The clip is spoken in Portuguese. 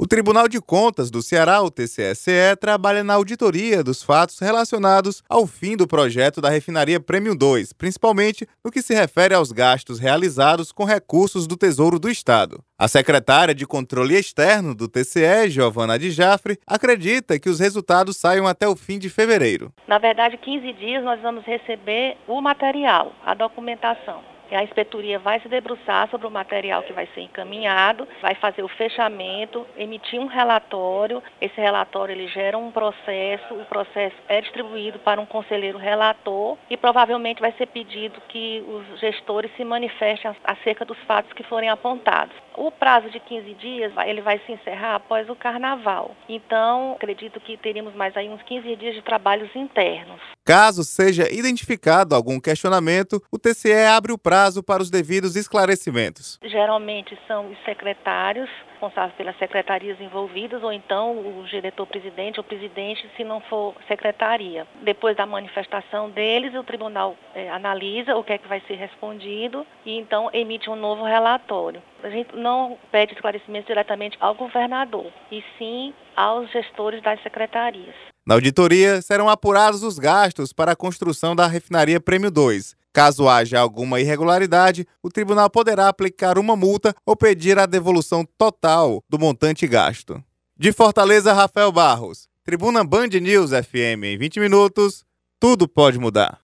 O Tribunal de Contas do Ceará, o TCE-CE, trabalha na auditoria dos fatos relacionados ao fim do projeto da refinaria Premium 2, principalmente no que se refere aos gastos realizados com recursos do Tesouro do Estado. A secretária de Controle Externo do TCE, Giovana de Jafre, acredita que os resultados saiam até o fim de fevereiro. Na verdade, 15 dias nós vamos receber o material, a documentação. A inspetoria vai se debruçar sobre o material que vai ser encaminhado, vai fazer o fechamento, emitir um relatório. Esse relatório ele gera um processo, o processo é distribuído para um conselheiro relator e provavelmente vai ser pedido que os gestores se manifestem acerca dos fatos que forem apontados. O prazo de 15 dias ele vai se encerrar após o carnaval. Então, acredito que teríamos mais aí uns 15 dias de trabalhos internos. Caso seja identificado algum questionamento, o TCE abre o prazo para os devidos esclarecimentos. Geralmente são os secretários responsáveis pelas secretarias envolvidas ou então o diretor-presidente ou presidente, se não for secretaria. Depois da manifestação deles, o tribunal analisa o que é que vai ser respondido e então emite um novo relatório. A gente não pede esclarecimento diretamente ao governador, e sim aos gestores das secretarias. Na auditoria, serão apurados os gastos para a construção da refinaria Premium 2. Caso haja alguma irregularidade, o tribunal poderá aplicar uma multa ou pedir a devolução total do montante gasto. De Fortaleza, Rafael Barros. Tribuna Band News FM em 20 minutos. Tudo pode mudar.